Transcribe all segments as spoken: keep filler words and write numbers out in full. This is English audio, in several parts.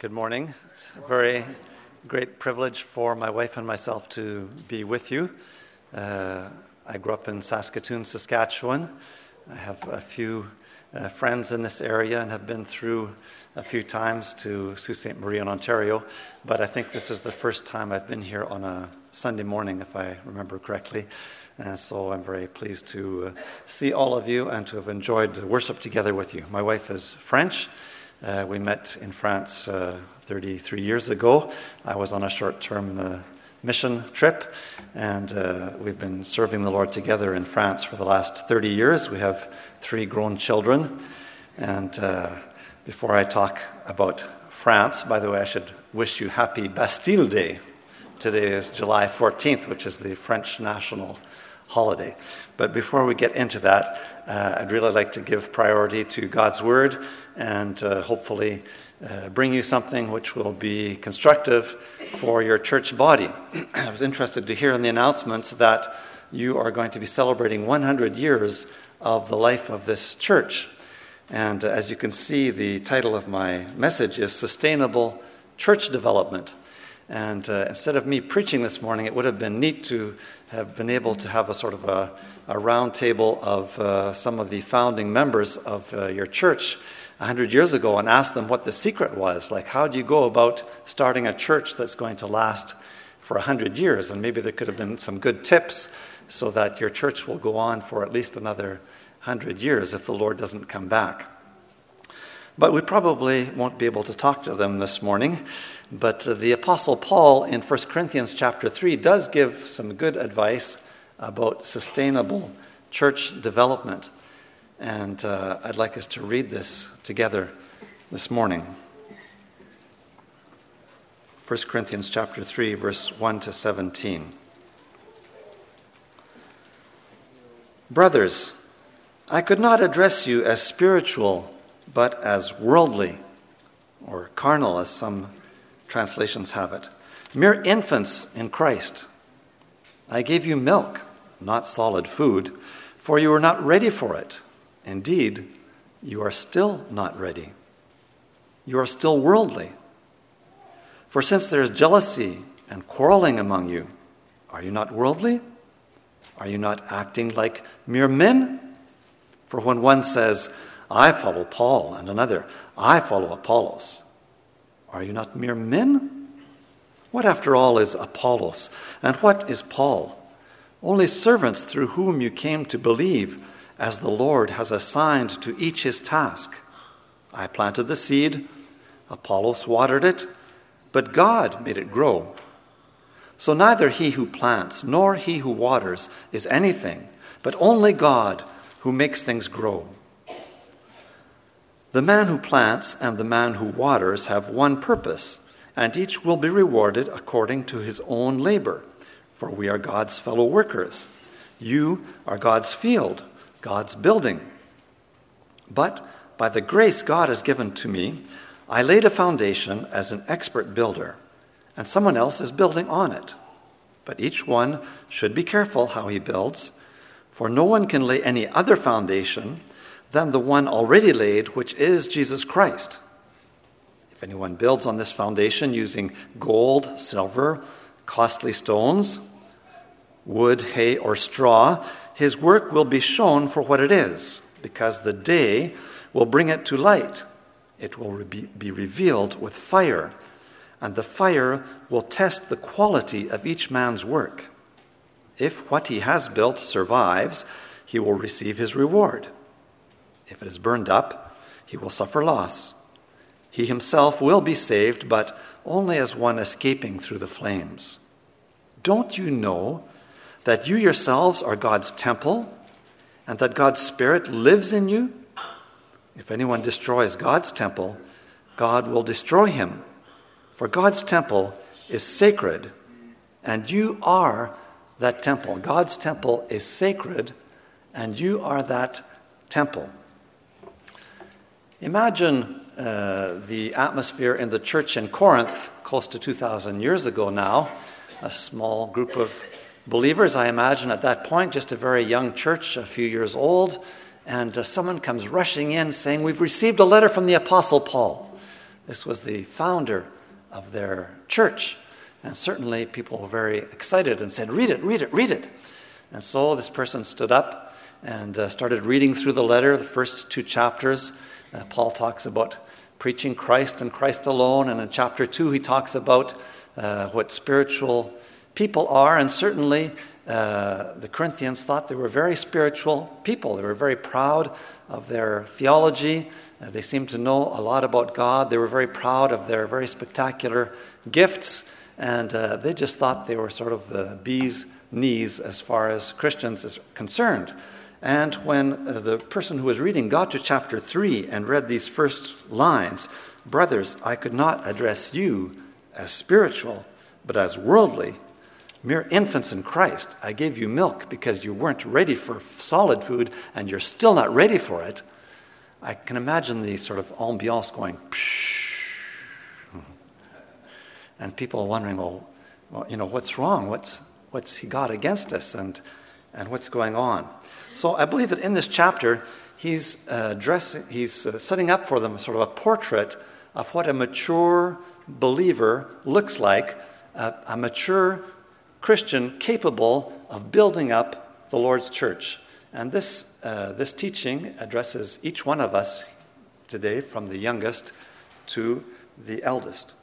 Good morning. It's a very great privilege for my wife and myself to be with you. Uh, I grew up in Saskatoon, Saskatchewan. I have a few uh, friends in this area and have been through a few times to Sault Ste. Marie in Ontario, but I think this is the first time I've been here on a Sunday morning, if I remember correctly. And so I'm very pleased to uh, see all of you and to have enjoyed worship together with you. My wife is French. Uh, we met in France uh, thirty-three years ago. I was on a short-term uh, mission trip, and uh, we've been serving the Lord together in France for the last thirty years. We have three grown children. And uh, before I talk about France, by the way, I should wish you happy Bastille Day. Today is July fourteenth, which is the French national holiday. But before we get into that, uh, I'd really like to give priority to God's Word and uh, hopefully uh, bring you something which will be constructive for your church body. I was interested to hear in the announcements that you are going to be celebrating one hundred years of the life of this church. And uh, as you can see, the title of my message is Sustainable Church Development. And uh, instead of me preaching this morning, it would have been neat to have been able to have a sort of a, a round table of uh, some of the founding members of uh, your church one hundred years ago and ask them what the secret was. Like, how do you go about starting a church that's going to last for one hundred years? And maybe there could have been some good tips so that your church will go on for at least another one hundred years if the Lord doesn't come back. But we probably won't be able to talk to them this morning. But uh, the Apostle Paul in First Corinthians chapter three does give some good advice about sustainable church development. And uh, I'd like us to read this together this morning. First Corinthians chapter three, verse one to seventeen. Brothers, I could not address you as spiritual, but as worldly, or carnal, as some translations have it. Mere infants in Christ. I gave you milk, not solid food, for you were not ready for it. Indeed, you are still not ready. You are still worldly. For since there is jealousy and quarreling among you, are you not worldly? Are you not acting like mere men? For when one says, I follow Paul, and another, I follow Apollos, are you not mere men? What after all is Apollos, and what is Paul? Only servants through whom you came to believe, as the Lord has assigned to each his task. I planted the seed, Apollos watered it, but God made it grow. So neither he who plants nor he who waters is anything, but only God who makes things grow. The man who plants and the man who waters have one purpose, and each will be rewarded according to his own labor, for we are God's fellow workers. You are God's field, God's building. But by the grace God has given to me, I laid a foundation as an expert builder, and someone else is building on it. But each one should be careful how he builds, for no one can lay any other foundation than the one already laid, which is Jesus Christ. If anyone builds on this foundation using gold, silver, costly stones, wood, hay, or straw, his work will be shown for what it is, because the day will bring it to light. It will be revealed with fire, and the fire will test the quality of each man's work. If what he has built survives, he will receive his reward. If it is burned up, he will suffer loss. He himself will be saved, but only as one escaping through the flames. Don't you know that you yourselves are God's temple, and that God's Spirit lives in you? If anyone destroys God's temple, God will destroy him. For God's temple is sacred, and you are that temple. God's temple is sacred, and you are that temple. Imagine uh, the atmosphere in the church in Corinth close to two thousand years ago now. A small group of believers, I imagine at that point, just a very young church, a few years old, and uh, someone comes rushing in saying, we've received a letter from the Apostle Paul. This was the founder of their church. And certainly people were very excited and said, read it, read it, read it. And so this person stood up and uh, started reading through the letter, the first two chapters. Uh, Paul talks about preaching Christ and Christ alone. And in chapter two, he talks about uh, what spiritual people are. And certainly uh, the Corinthians thought they were very spiritual people. They were very proud of their theology. Uh, they seemed to know a lot about God. They were very proud of their very spectacular gifts. And uh, they just thought they were sort of the bee's knees as far as Christians is concerned. And when uh, the person who was reading got to chapter three and read these first lines, brothers, I could not address you as spiritual, but as worldly, mere infants in Christ. I gave you milk because you weren't ready for solid food, and you're still not ready for it. I can imagine the sort of ambiance going, pshh. And people wondering, well, well, you know, what's wrong? What's what's he got against us, and and what's going on? So I believe that in this chapter, he's uh, dressing, he's uh, setting up for them sort of a portrait of what a mature believer looks like, a, a mature Christian capable of building up the Lord's church. And this uh, this teaching addresses each one of us today, from the youngest to the eldest.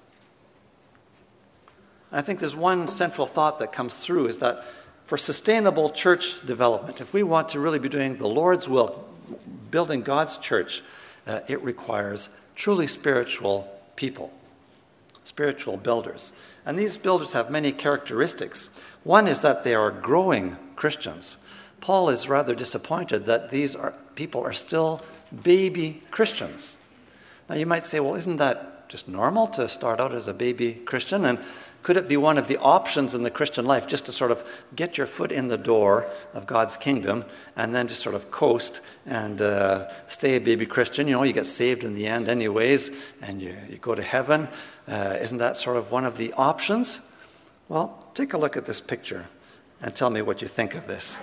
I think there's one central thought that comes through, is that for sustainable church development, if we want to really be doing the Lord's will, building God's church, uh, it requires truly spiritual people, spiritual builders. And these builders have many characteristics. One is that they are growing Christians. Paul is rather disappointed that these are, people are still baby Christians. Now you might say, well, isn't that just normal to start out as a baby Christian? And could it be one of the options in the Christian life just to sort of get your foot in the door of God's kingdom and then just sort of coast and uh, stay a baby Christian? You know, you get saved in the end anyways, and you, you go to heaven. Uh, isn't that sort of one of the options? Well, take a look at this picture and tell me what you think of this.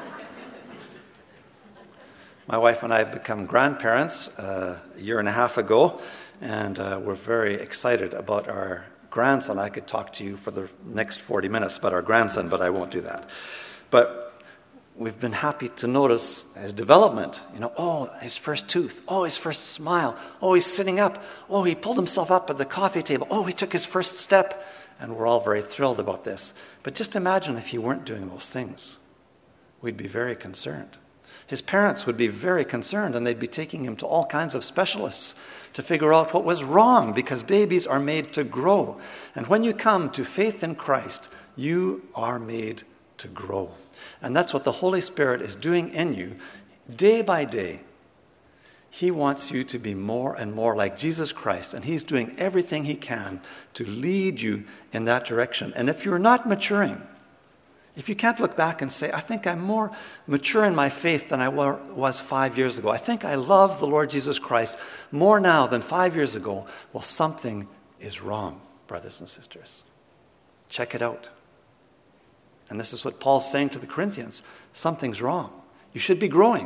My wife and I have become grandparents uh, a year and a half ago, and uh, we're very excited about our grandson. I could talk to you for the next forty minutes about our grandson, but I won't do that. But we've been happy to notice his development. You know, oh, his first tooth. Oh, his first smile. Oh, he's sitting up. Oh, he pulled himself up at the coffee table. Oh, he took his first step. And we're all very thrilled about this. But just imagine if he weren't doing those things. We'd be very concerned. His parents would be very concerned, and they'd be taking him to all kinds of specialists to figure out what was wrong, because babies are made to grow. And when you come to faith in Christ, you are made to grow. And that's what the Holy Spirit is doing in you day by day. He wants you to be more and more like Jesus Christ, and he's doing everything he can to lead you in that direction. And if you're not maturing, if you can't look back and say, I think I'm more mature in my faith than I was five years ago. I think I love the Lord Jesus Christ more now than five years ago. Well, something is wrong, brothers and sisters. Check it out. And this is what Paul's saying to the Corinthians. Something's wrong. You should be growing.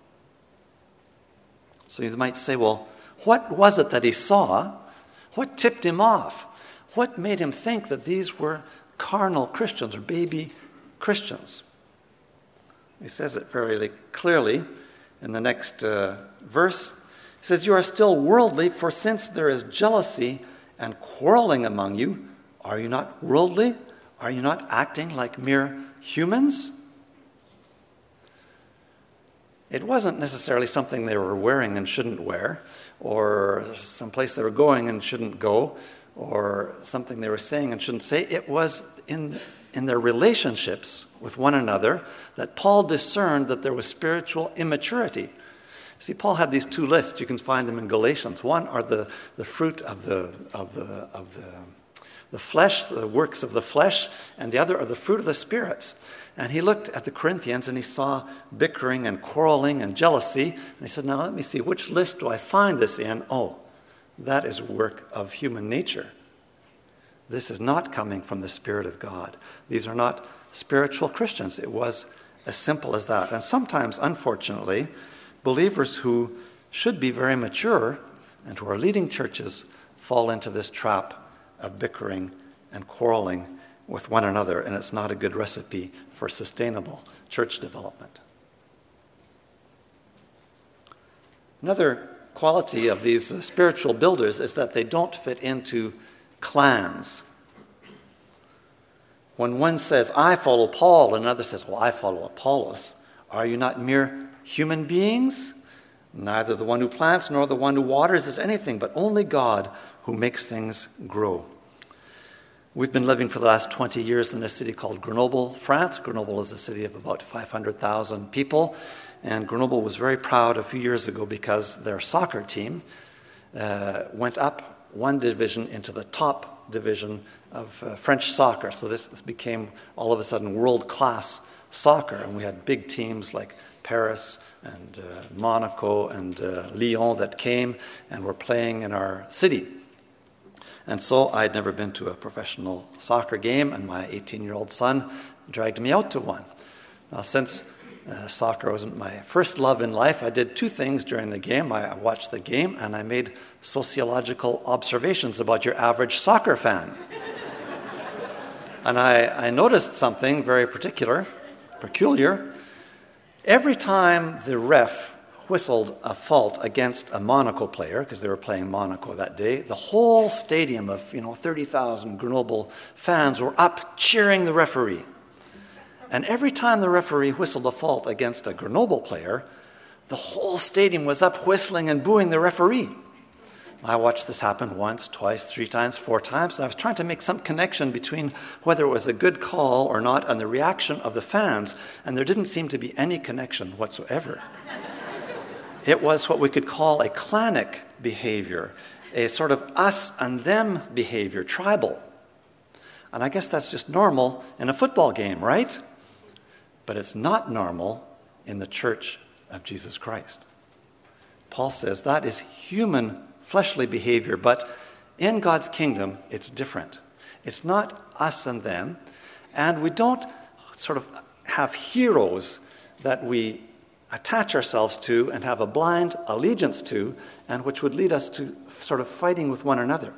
So you might say, well, what was it that he saw? What tipped him off? What made him think that these were carnal Christians or baby Christians? He says it very clearly in the next uh, verse. He says, you are still worldly, for since there is jealousy and quarreling among you, are you not worldly? Are you not acting like mere humans? It wasn't necessarily something they were wearing and shouldn't wear, or someplace they were going and shouldn't go, or something they were saying and shouldn't say. It was in in their relationships with one another that Paul discerned that there was spiritual immaturity. See, Paul had these two lists. You can find them in Galatians. One are the, the fruit of the of the of the the flesh, the works of the flesh, and the other are the fruit of the spirits. And he looked at the Corinthians and he saw bickering and quarreling and jealousy. And he said, now let me see, which list do I find this in? Oh, that is work of human nature. This is not coming from the Spirit of God. These are not spiritual Christians. It was as simple as that. And sometimes, unfortunately, believers who should be very mature and who are leading churches fall into this trap of bickering and quarreling with one another, and it's not a good recipe for sustainable church development. Another quality of these uh, spiritual builders is that they don't fit into clans. When one says, I follow Paul, and another says, well, I follow Apollos, are you not mere human beings? Neither the one who plants nor the one who waters is anything, but only God who makes things grow. We've been living for the last twenty years in a city called Grenoble, France. Grenoble is a city of about five hundred thousand people. And Grenoble was very proud a few years ago because their soccer team uh, went up one division into the top division of uh, French soccer. So this, this became all of a sudden world-class soccer. And we had big teams like Paris and uh, Monaco and uh, Lyon that came and were playing in our city. And so I'd never been to a professional soccer game, and my eighteen-year-old son dragged me out to one. Now, since uh, soccer wasn't my first love in life, I did two things during the game. I watched the game, and I made sociological observations about your average soccer fan. And I, I noticed something very particular, peculiar. Every time the ref whistled a fault against a Monaco player, because they were playing Monaco that day, the whole stadium of, you know, thirty thousand Grenoble fans were up cheering the referee. And every time the referee whistled a fault against a Grenoble player, the whole stadium was up whistling and booing the referee. I watched this happen once, twice, three times, four times, and I was trying to make some connection between whether it was a good call or not and the reaction of the fans, and there didn't seem to be any connection whatsoever. It was what we could call a clanic behavior, a sort of us and them behavior, tribal. And I guess that's just normal in a football game, right? But it's not normal in the Church of Jesus Christ. Paul says that is human, fleshly behavior, but in God's kingdom, it's different. It's not us and them, and we don't sort of have heroes that we attach ourselves to and have a blind allegiance to, and which would lead us to sort of fighting with one another.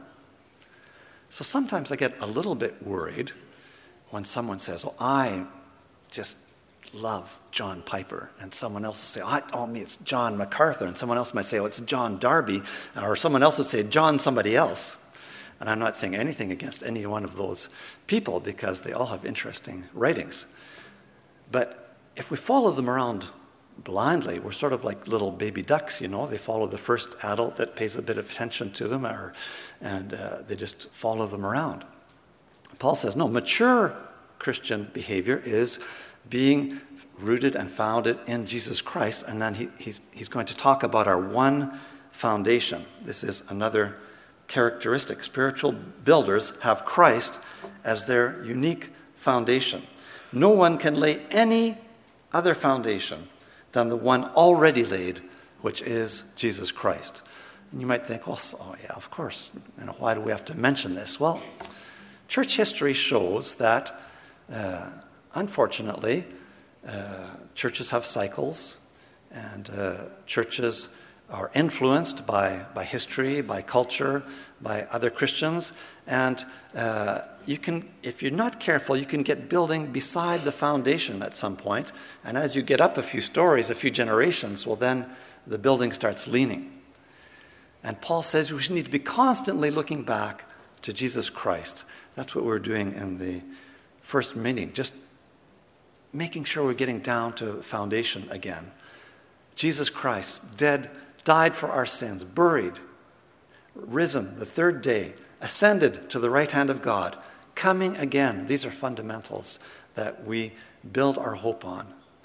So sometimes I get a little bit worried when someone says, oh, I just love John Piper, and someone else will say, oh, oh me, it's John MacArthur, and someone else might say, oh, it's John Darby, or someone else would say, John somebody else. And I'm not saying anything against any one of those people because they all have interesting writings. But if we follow them around blindly, we're sort of like little baby ducks, you know. They follow the first adult that pays a bit of attention to them, or, and uh, they just follow them around. Paul says, no, mature Christian behavior is being rooted and founded in Jesus Christ, and then he, he's, he's going to talk about our one foundation. This is another characteristic. Spiritual builders have Christ as their unique foundation. No one can lay any other foundation than the one already laid, which is Jesus Christ. And you might think, well, oh yeah, of course. You know, why do we have to mention this? Well, church history shows that, uh, unfortunately, uh, churches have cycles, and uh, churches are influenced by, by history, by culture, by other Christians, and uh, you can, if you're not careful, you can get building beside the foundation at some point, and as you get up a few stories, a few generations, well then the building starts leaning. And Paul says we need to be constantly looking back to Jesus Christ. That's what we're doing in the first meeting, just making sure we're getting down to the foundation again. Jesus Christ, dead, died for our sins, buried, risen the third day, ascended to the right hand of God, coming again. These are fundamentals that we build our hope on.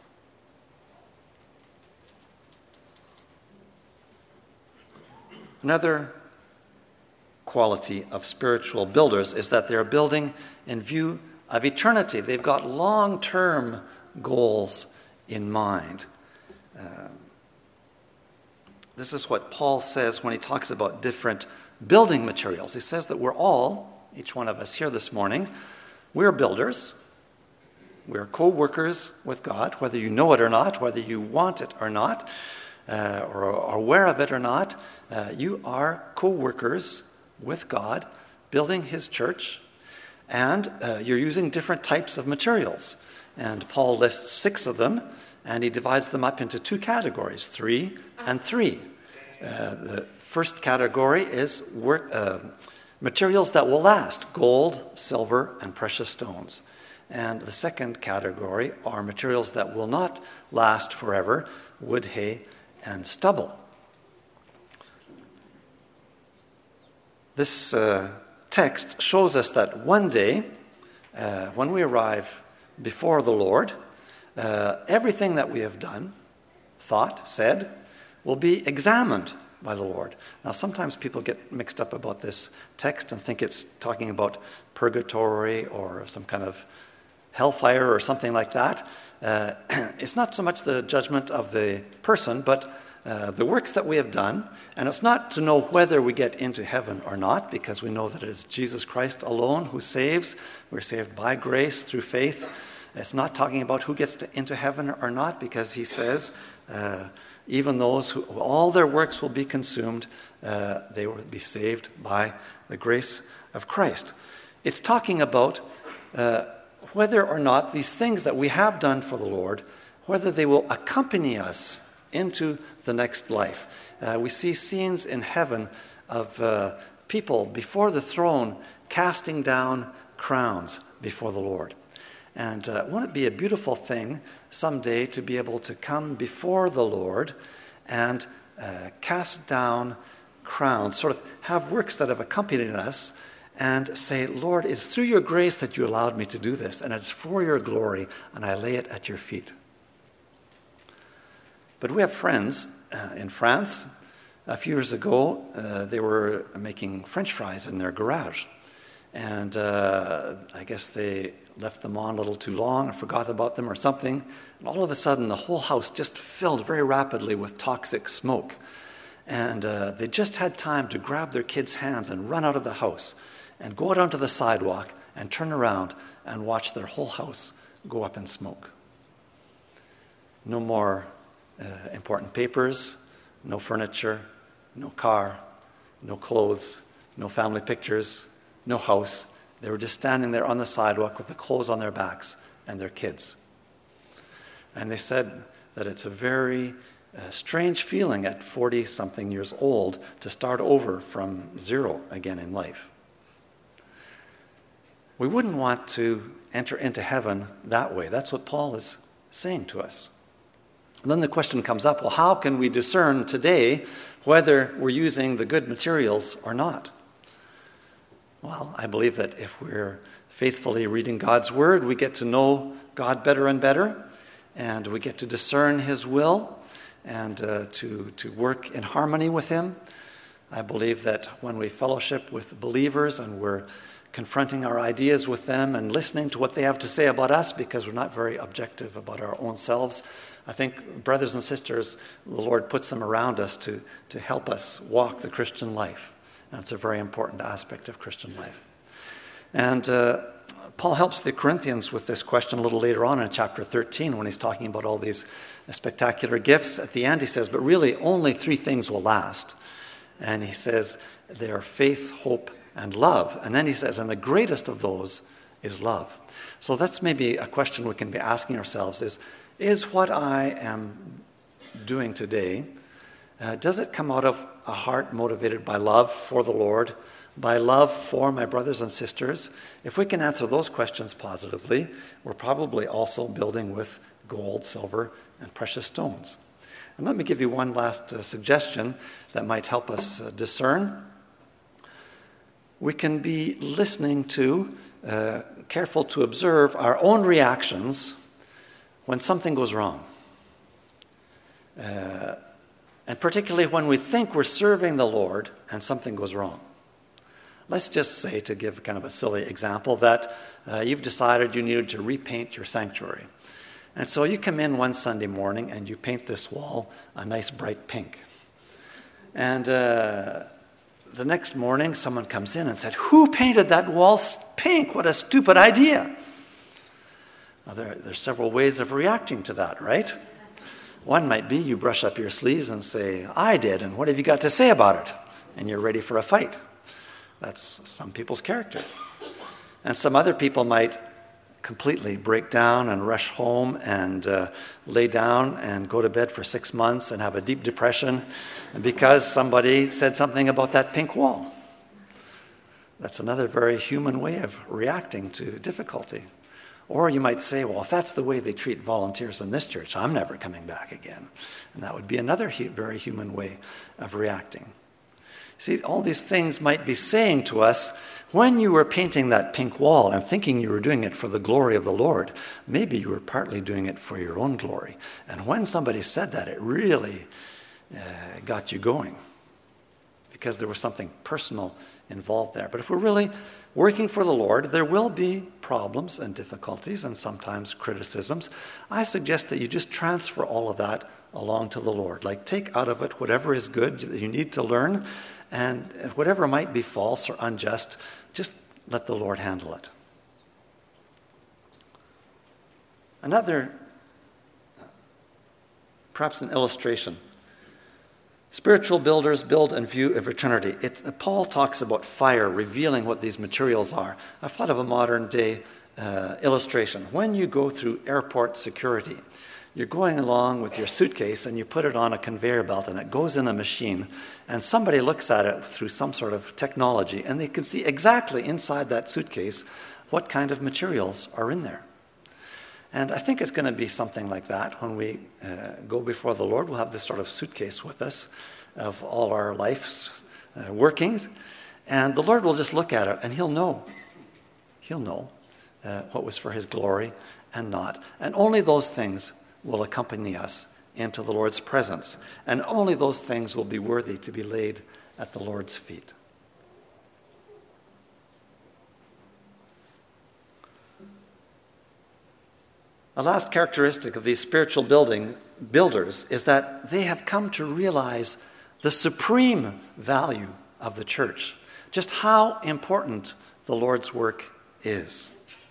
Another quality of spiritual builders is that they're building in view of eternity. They've got long-term goals in mind. Um, This is what Paul says when he talks about different building materials. He says that we're all, each one of us here this morning, we're builders. We're co-workers with God, whether you know it or not, whether you want it or not, uh, or are aware of it or not. Uh, you are co-workers with God, building his church, and uh, you're using different types of materials. And Paul lists six of them, and he divides them up into two categories, three and three. Uh, the first category is work, uh, materials that will last, gold, silver, and precious stones. And the second category are materials that will not last forever, wood, hay, and stubble. This uh, text shows us that one day, uh, when we arrive before the Lord, uh, everything that we have done, thought, said, will be examined by the Lord. Now, sometimes people get mixed up about this text and think it's talking about purgatory or some kind of hellfire or something like that. Uh, it's not so much the judgment of the person, but uh, the works that we have done. And it's not to know whether we get into heaven or not, because we know that it is Jesus Christ alone who saves. We're saved by grace through faith. It's not talking about who gets to, into heaven or not, because he says, uh, even those who, all their works will be consumed, uh, they will be saved by the grace of Christ. It's talking about uh, whether or not these things that we have done for the Lord, whether they will accompany us into the next life. Uh, we see scenes in heaven of uh, people before the throne casting down crowns before the Lord. And uh, won't it be a beautiful thing someday to be able to come before the Lord and uh, cast down crowns, sort of have works that have accompanied us, and say, Lord, it's through your grace that you allowed me to do this, and it's for your glory, and I lay it at your feet. But we have friends uh, in France. A few years ago, uh, they were making French fries in their garage. And uh, I guess they left them on a little too long or forgot about them or something. And all of a sudden, the whole house just filled very rapidly with toxic smoke. And uh, they just had time to grab their kids' hands and run out of the house and go out onto the sidewalk and turn around and watch their whole house go up in smoke. No more uh, important papers, no furniture, no car, no clothes, no family pictures, no house. They were just standing there on the sidewalk with the clothes on their backs and their kids. And they said that it's a very uh, strange feeling at forty-something years old to start over from zero again in life. We wouldn't want to enter into heaven that way. That's what Paul is saying to us. And then the question comes up, well, how can we discern today whether we're using the good materials or not? Well, I believe that if we're faithfully reading God's Word, we get to know God better and better, and we get to discern His will and uh, to, to work in harmony with Him. I believe that when we fellowship with believers and we're confronting our ideas with them and listening to what they have to say about us, because we're not very objective about our own selves, I think brothers and sisters, the Lord puts them around us to, to help us walk the Christian life. And it's a very important aspect of Christian life. And uh, Paul helps the Corinthians with this question a little later on in chapter thirteen when he's talking about all these spectacular gifts. At the end he says, but really only three things will last. And he says they are faith, hope, and love. And then he says, and the greatest of those is love. So that's maybe a question we can be asking ourselves is, is what I am doing today, uh, does it come out of a heart motivated by love for the Lord, by love for my brothers and sisters? If we can answer those questions positively, we're probably also building with gold, silver, and precious stones. And let me give you one last uh, suggestion that might help us uh, discern. We can be listening to, uh, careful to observe our own reactions when something goes wrong. Uh, and particularly when we think we're serving the Lord and something goes wrong. Let's just say, to give kind of a silly example, that uh, you've decided you needed to repaint your sanctuary. And so you come in one Sunday morning and you paint this wall a nice bright pink. And uh, the next morning someone comes in and said, who painted that wall pink? What a stupid idea. Now, there, there's several ways of reacting to that, right? One might be you brush up your sleeves and say, I did, and what have you got to say about it? And you're ready for a fight. That's some people's character. And some other people might completely break down and rush home and uh, lay down and go to bed for six months and have a deep depression because somebody said something about that pink wall. That's another very human way of reacting to difficulty. Or you might say, well, if that's the way they treat volunteers in this church, I'm never coming back again. And that would be another hu- very human way of reacting. See, all these things might be saying to us, when you were painting that pink wall and thinking you were doing it for the glory of the Lord, maybe you were partly doing it for your own glory. And when somebody said that, it really uh, got you going because there was something personal involved there. But if we're really working for the Lord, there will be problems and difficulties and sometimes criticisms. I suggest that you just transfer all of that along to the Lord. Like, take out of it whatever is good that you need to learn, and whatever might be false or unjust, just let the Lord handle it. Another, perhaps an illustration. Spiritual builders build in view of eternity. It, Paul talks about fire revealing what these materials are. I've thought of a modern day uh, illustration. When you go through airport security, you're going along with your suitcase and you put it on a conveyor belt and it goes in a machine, and somebody looks at it through some sort of technology and they can see exactly inside that suitcase what kind of materials are in there. And I think it's going to be something like that when we uh, go before the Lord. We'll have this sort of suitcase with us of all our life's uh, workings. And the Lord will just look at it and he'll know. He'll know uh, what was for his glory and not. And only those things will accompany us into the Lord's presence. And only those things will be worthy to be laid at the Lord's feet. A last characteristic of these spiritual building builders is that they have come to realize the supreme value of the church, just how important the Lord's work is.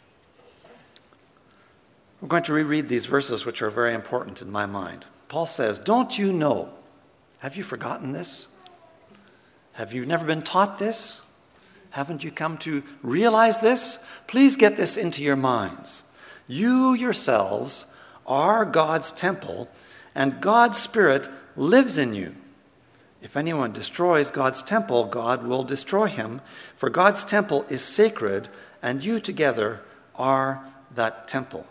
We're going to reread these verses, which are very important in my mind. Paul says, "Don't you know? Have you forgotten this? Have you never been taught this? Haven't you come to realize this? Please get this into your minds. You yourselves are God's temple, and God's Spirit lives in you. If anyone destroys God's temple, God will destroy him, for God's temple is sacred, and you together are that temple."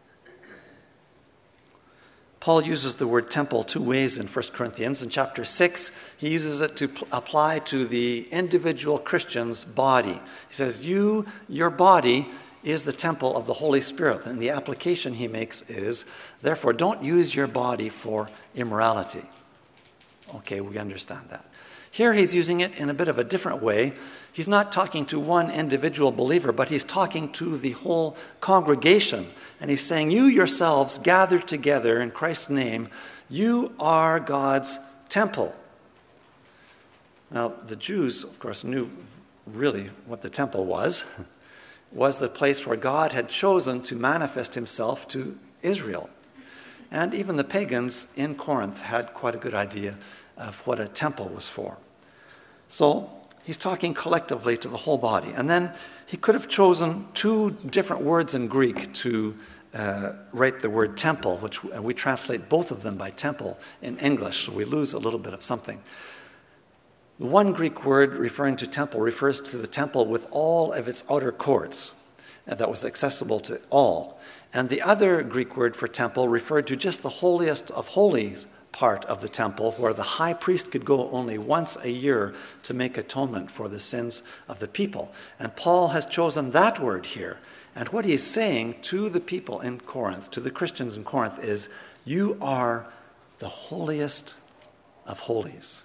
Paul uses the word temple two ways in First Corinthians. In chapter six, he uses it to pl- apply to the individual Christian's body. He says, you, your body, is the temple of the Holy Spirit. And the application he makes is, therefore, don't use your body for immorality. Okay, we understand that. Here he's using it in a bit of a different way. He's not talking to one individual believer, but he's talking to the whole congregation. And he's saying, you yourselves gathered together in Christ's name, you are God's temple. Now, the Jews, of course, knew really what the temple was. Was the place where God had chosen to manifest himself to Israel. And even the pagans in Corinth had quite a good idea of what a temple was for. So he's talking collectively to the whole body. And then he could have chosen two different words in Greek to uh, write the word temple, which we translate both of them by temple in English, so we lose a little bit of something. The one Greek word referring to temple refers to the temple with all of its outer courts that was accessible to all. And the other Greek word for temple referred to just the holiest of holies part of the temple, where the high priest could go only once a year to make atonement for the sins of the people. And Paul has chosen that word here. And what he's saying to the people in Corinth, to the Christians in Corinth, is, you are the holiest of holies.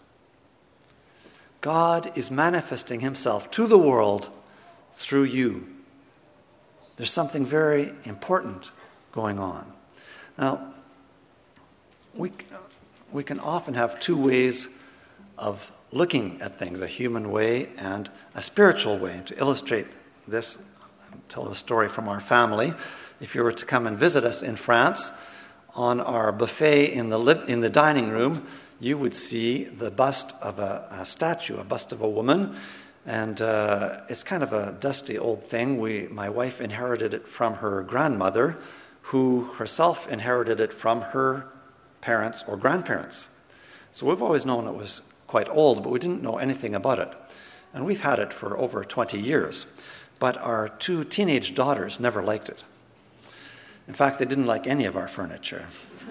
God is manifesting himself to the world through you. There's something very important going on. Now, we, we can often have two ways of looking at things, a human way and a spiritual way. To illustrate this, I'll tell a story from our family. If you were to come and visit us in France, on our buffet in the, li- in the dining room, you would see the bust of a, a statue, a bust of a woman, And uh, it's kind of a dusty old thing. We, my wife inherited it from her grandmother, who herself inherited it from her parents or grandparents. So we've always known it was quite old, but we didn't know anything about it. And we've had it for over twenty years. But our two teenage daughters never liked it. In fact, they didn't like any of our furniture.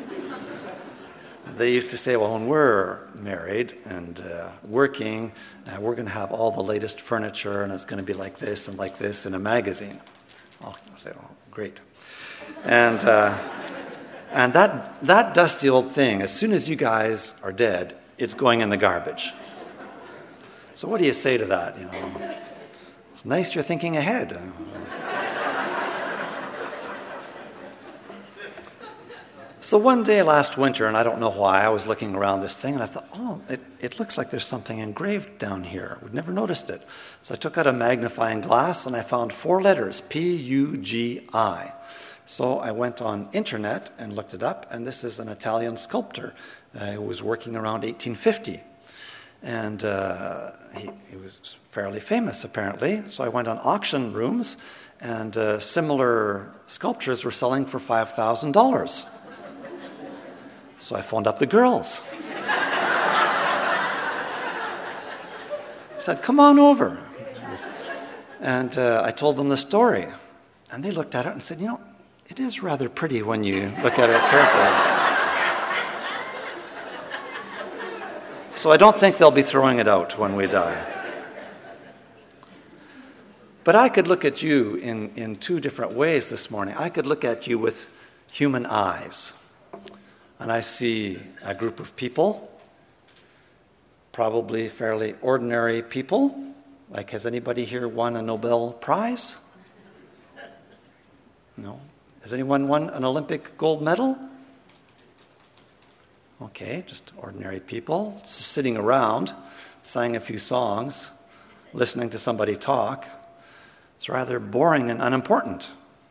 They used to say, well, when we're married and uh, working, uh, we're going to have all the latest furniture, and it's going to be like this and like this in a magazine. I'll say, oh, great. And uh, and that that dusty old thing, as soon as you guys are dead, it's going in the garbage. So what do you say to that? You know, it's nice you're thinking ahead. So one day last winter, and I don't know why, I was looking around this thing, and I thought, oh, it, it looks like there's something engraved down here. We'd never noticed it. So I took out a magnifying glass, and I found four letters, P U G I. So I went on internet and looked it up, and this is an Italian sculptor uh, who was working around eighteen fifty. And uh, he, he was fairly famous, apparently. So I went on auction rooms, and uh, similar sculptures were selling for five thousand dollars. So I phoned up the girls. I said, come on over. And uh, I told them the story. And they looked at it and said, you know, it is rather pretty when you look at it carefully. So I don't think they'll be throwing it out when we die. But I could look at you in, in two different ways this morning. I could look at you with human eyes. And I see a group of people, probably fairly ordinary people. Like, has anybody here won a Nobel Prize? No. Has anyone won an Olympic gold medal? Okay, just ordinary people, just sitting around, sang a few songs, listening to somebody talk. It's rather boring and unimportant.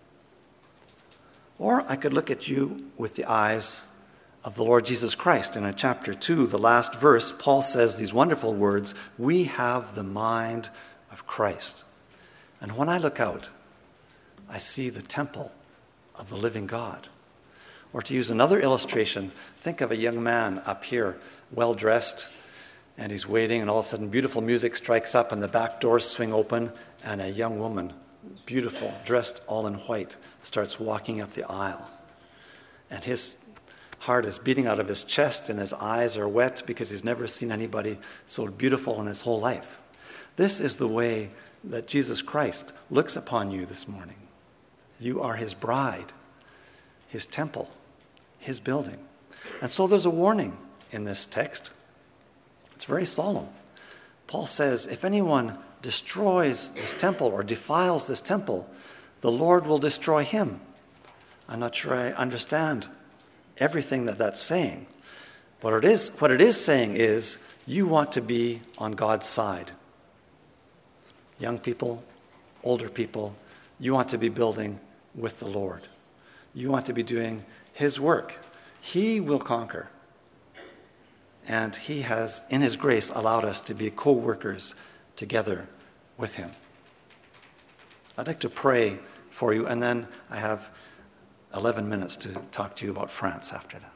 Or I could look at you with the eyes of the Lord Jesus Christ. And in chapter two, the last verse, Paul says these wonderful words, we have the mind of Christ. And when I look out, I see the temple of the living God. Or to use another illustration, think of a young man up here, well-dressed, and he's waiting, and all of a sudden beautiful music strikes up, and the back doors swing open, and a young woman, beautiful, dressed all in white, starts walking up the aisle. And his heart is beating out of his chest, and his eyes are wet because he's never seen anybody so beautiful in his whole life. This is the way that Jesus Christ looks upon you this morning. You are his bride, his temple, his building. And so there's a warning in this text. It's very solemn. Paul says, if anyone destroys this temple or defiles this temple, the Lord will destroy him. I'm not sure I understand everything that that's saying. What it is, what it is saying is, you want to be on God's side. Young people, older people, you want to be building with the Lord. You want to be doing his work. He will conquer. And he has, in his grace, allowed us to be co-workers together with him. I'd like to pray for you, and then I have eleven minutes to talk to you about France after that.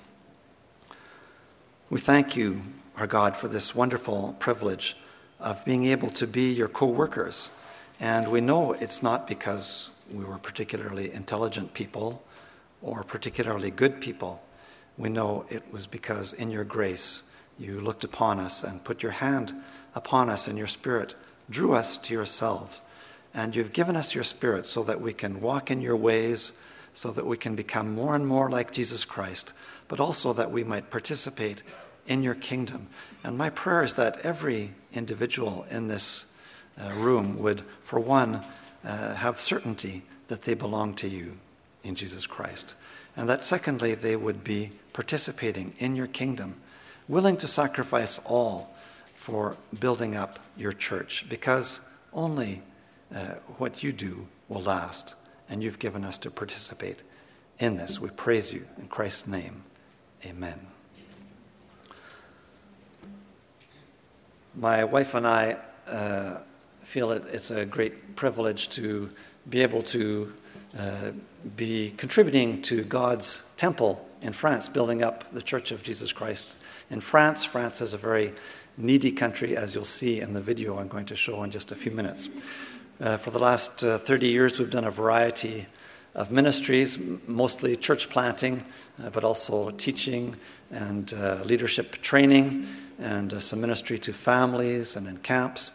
We thank you, our God, for this wonderful privilege of being able to be your co-workers. And we know it's not because we were particularly intelligent people or particularly good people. We know it was because in your grace you looked upon us and put your hand upon us, and your Spirit drew us to yourselves. And you've given us your Spirit so that we can walk in your ways, so that we can become more and more like Jesus Christ, but also that we might participate in your kingdom. And my prayer is that every individual in this uh, room would, for one, uh, have certainty that they belong to you in Jesus Christ. And that secondly, they would be participating in your kingdom, willing to sacrifice all for building up your church, because only uh, what you do will last. And you've given us to participate in this. We praise you in Christ's name. Amen. My wife and I uh, feel it, it's a great privilege to be able to uh, be contributing to God's temple in France, building up the Church of Jesus Christ in France. France is a very needy country, as you'll see in the video I'm going to show in just a few minutes. Uh, for the last uh, thirty years, we've done a variety of ministries, mostly church planting, uh, but also teaching and uh, leadership training, and uh, some ministry to families and in camps.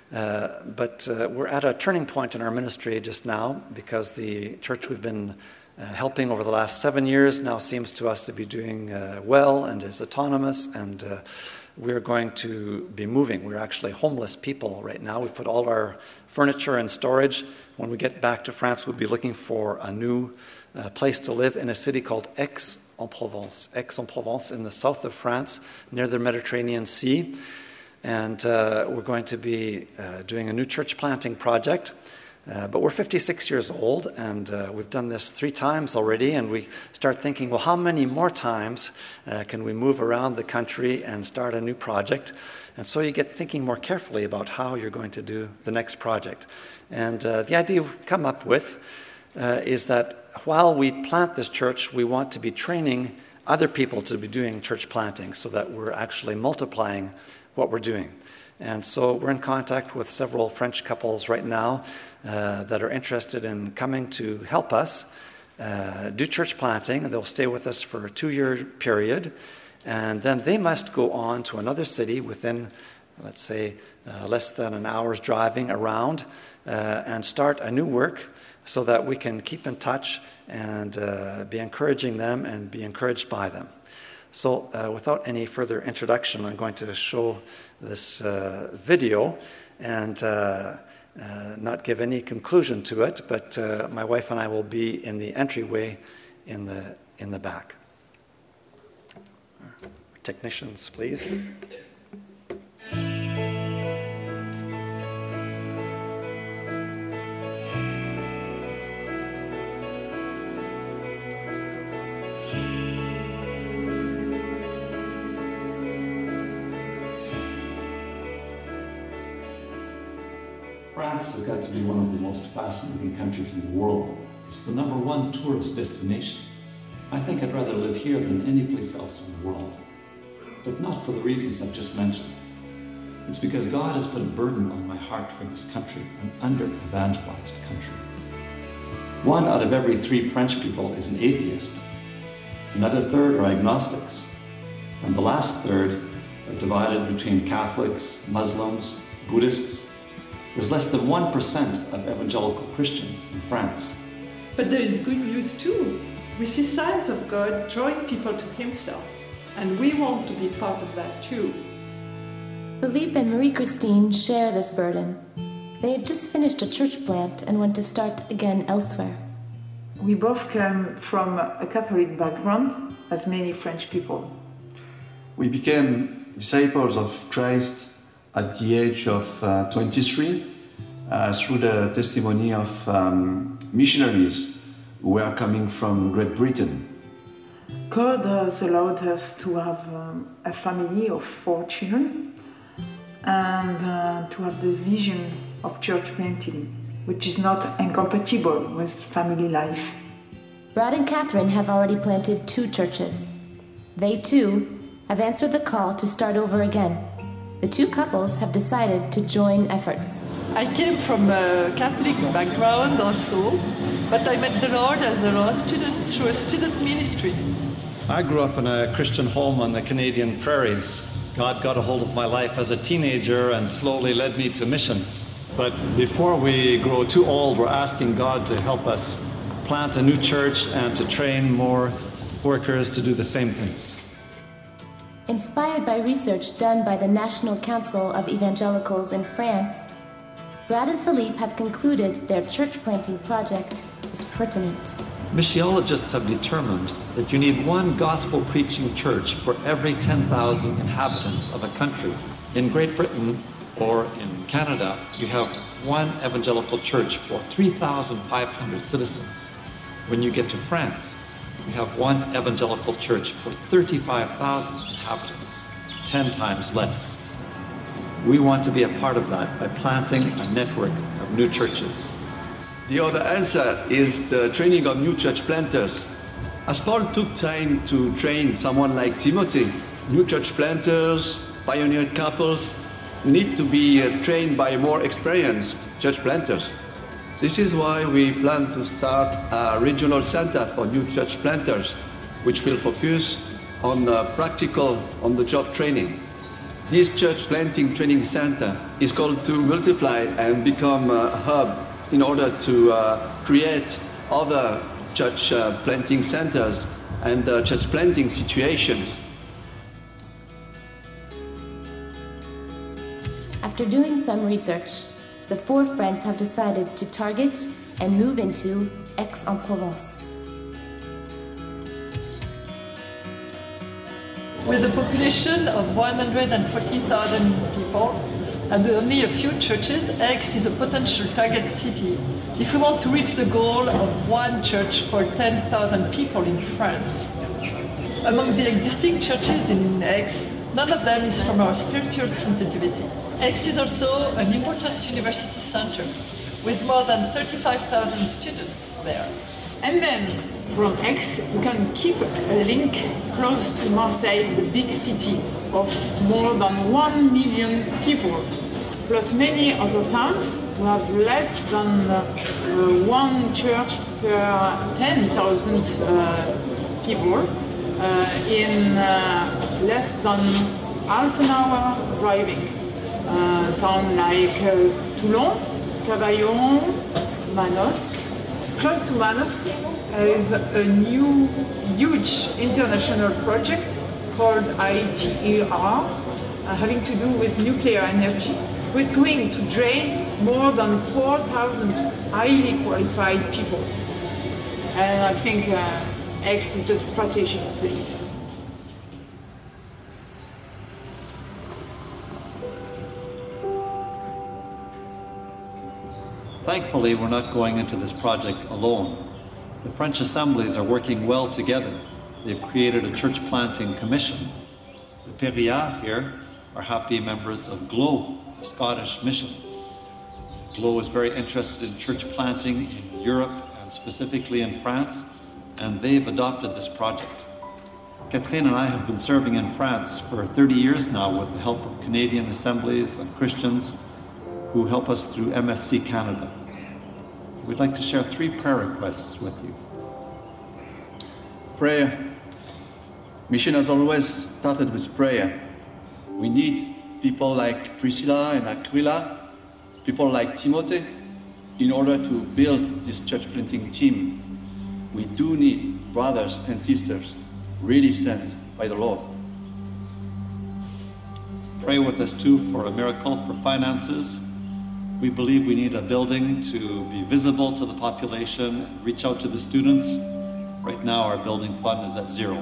Uh, but uh, we're at a turning point in our ministry just now, because the church we've been uh, helping over the last seven years now seems to us to be doing uh, well and is autonomous, and uh, we're going to be moving. We're actually homeless people right now. We've put all our furniture in storage. When we get back to France, we'll be looking for a new uh, place to live in a city called Aix-en-Provence. Aix-en-Provence in the south of France, near the Mediterranean Sea. And uh, we're going to be uh, doing a new church planting project. Uh, but we're fifty-six years old, and uh, we've done this three times already, and we start thinking, well, how many more times uh, can we move around the country and start a new project? And so you get thinking more carefully about how you're going to do the next project. And uh, the idea we've come up with uh, is that while we plant this church, we want to be training other people to be doing church planting, so that we're actually multiplying what we're doing. And so we're in contact with several French couples right now uh, that are interested in coming to help us uh, do church planting. They'll stay with us for a two-year period, and then they must go on to another city within, let's say, uh, less than an hour's driving around uh, and start a new work, so that we can keep in touch and uh, be encouraging them and be encouraged by them. So uh, without any further introduction, I'm going to show this uh, video and uh, uh, not give any conclusion to it, but uh, my wife and I will be in the entryway in the, in the back. Technicians, please. France has got to be one of the most fascinating countries in the world. It's the number one tourist destination. I think I'd rather live here than any place else in the world. But not for the reasons I've just mentioned. It's because God has put a burden on my heart for this country, an under-evangelized country. One out of every three French people is an atheist. Another third are agnostics. And the last third are divided between Catholics, Muslims, Buddhists. There's less than one percent of evangelical Christians in France. But there is good news too. We see signs of God drawing people to Himself, and we want to be part of that too. Philippe and Marie-Christine share this burden. They have just finished a church plant and want to start again elsewhere. We both come from a Catholic background, as many French people. We became disciples of Christ at the age of uh, twenty-three uh, through the testimony of um, missionaries who were coming from Great Britain. God has allowed us to have um, a family of four children and uh, to have the vision of church planting, which is not incompatible with family life. Brad and Catherine have already planted two churches. They too have answered the call to start over again. The two couples have decided to join efforts. I came from a Catholic background also, but I met the Lord as a law student through a student ministry. I grew up in a Christian home on the Canadian prairies. God got a hold of my life as a teenager and slowly led me to missions. But before we grow too old, we're asking God to help us plant a new church and to train more workers to do the same things. Inspired by research done by the National Council of Evangelicals in France, Brad and Philippe have concluded their church planting project is pertinent. Missiologists have determined that you need one gospel-preaching church for every ten thousand inhabitants of a country. In Great Britain or in Canada, you have one evangelical church for three thousand five hundred citizens. When you get to France, we have one evangelical church for thirty-five thousand inhabitants, ten times less. We want to be a part of that by planting a network of new churches. The other answer is the training of new church planters. As Paul took time to train someone like Timothy, new church planters, pioneer couples need to be uh, trained by more experienced church planters. This is why we plan to start a regional center for new church planters, which will focus on uh, practical, on-the-job training. This church planting training center is called to multiply and become a hub in order to uh, create other church uh, planting centers and uh, church planting situations. After doing some research, the four friends have decided to target and move into Aix-en-Provence. With a population of one hundred forty thousand people and only a few churches, Aix is a potential target city if we want to reach the goal of one church for ten thousand people in France. Among the existing churches in Aix, none of them is from our spiritual sensitivity. Aix is also an important university center with more than thirty-five thousand students there. And then from Aix, we can keep a link close to Marseille, the big city of more than one million people, plus many other towns who have less than uh, one church per ten thousand uh, people uh, in uh, less than half an hour driving. Uh, town like uh, Toulon, Cavaillon, Manosque. Close to Manosque uh, is a new, huge international project called I T E R, uh, having to do with nuclear energy, who is going to train more than four thousand highly qualified people. And I think uh, Aix is a strategic place. Thankfully, we're not going into this project alone. The French assemblies are working well together. They've created a church planting commission. The Péria here are happy members of GLOW, the Scottish mission. GLOW is very interested in church planting in Europe and specifically in France, and they've adopted this project. Catherine and I have been serving in France for thirty years now with the help of Canadian assemblies and Christians who help us through M S C Canada. We'd like to share three prayer requests with you. Prayer. Mission has always started with prayer. We need people like Priscilla and Aquila, people like Timothy, in order to build this church planting team. We do need brothers and sisters really sent by the Lord. Pray with us too for a miracle for finances. We believe we need a building to be visible to the population and reach out to the students. Right now our building fund is at zero.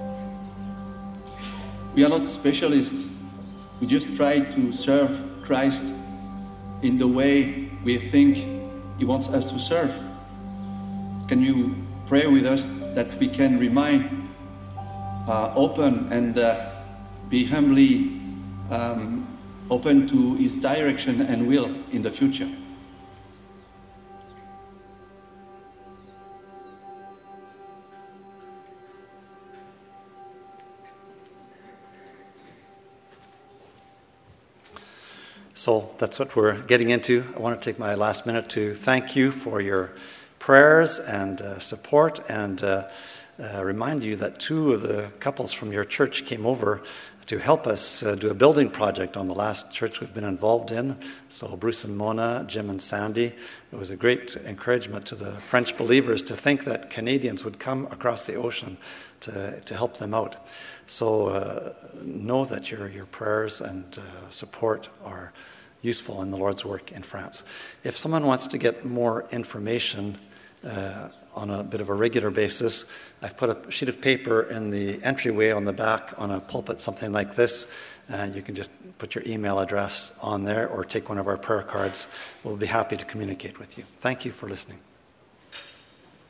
We are not specialists. We just try to serve Christ in the way we think He wants us to serve. Can you pray with us that we can remain uh, open and uh, be humbly um, open to His direction and will in the future? So that's what we're getting into. I want to take my last minute to thank you for your prayers and uh, support, and uh, uh, remind you that two of the couples from your church came over to help us uh, do a building project on the last church we've been involved in. So Bruce and Mona, Jim and Sandy. It was a great encouragement to the French believers to think that Canadians would come across the ocean to, to help them out. So uh, know that your, your prayers and uh, support are useful in the Lord's work in France. If someone wants to get more information uh, on a bit of a regular basis, I've put a sheet of paper in the entryway on the back on a pulpit, something like this. Uh, you can just put your email address on there or take one of our prayer cards. We'll be happy to communicate with you. Thank you for listening.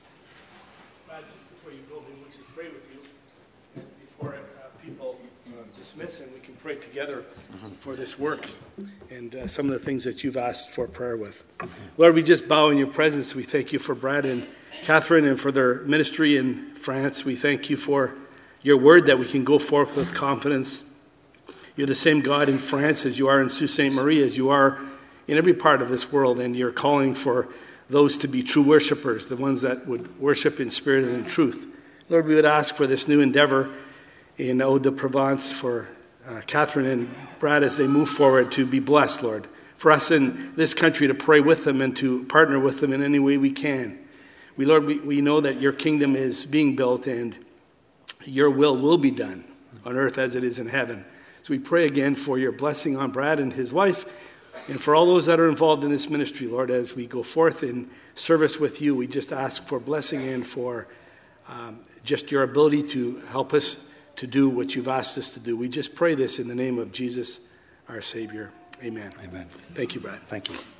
Before you go, we want to pray with you. Before uh, people uh, dismiss and we can pray together for this work and uh, some of the things that you've asked for prayer with. Lord, we just bow in your presence. We thank you for Brad and Catherine and for their ministry in France. We thank you for your word that we can go forth with confidence. You're the same God in France as you are in Sault Ste. Marie, as you are in every part of this world, and you're calling for those to be true worshipers, the ones that would worship in spirit and in truth. Lord, we would ask for this new endeavor in Hauts-de-Provence for uh, Catherine and Brad as they move forward to be blessed, Lord. For us in this country to pray with them and to partner with them in any way we can. We, Lord, we, we know that your kingdom is being built and your will will be done on earth as it is in heaven. So we pray again for your blessing on Brad and his wife and for all those that are involved in this ministry, Lord, as we go forth in service with you. We just ask for blessing and for um, just your ability to help us to do what you've asked us to do. We just pray this in the name of Jesus, our Savior. Amen. Amen. Thank you, Brad. Thank you.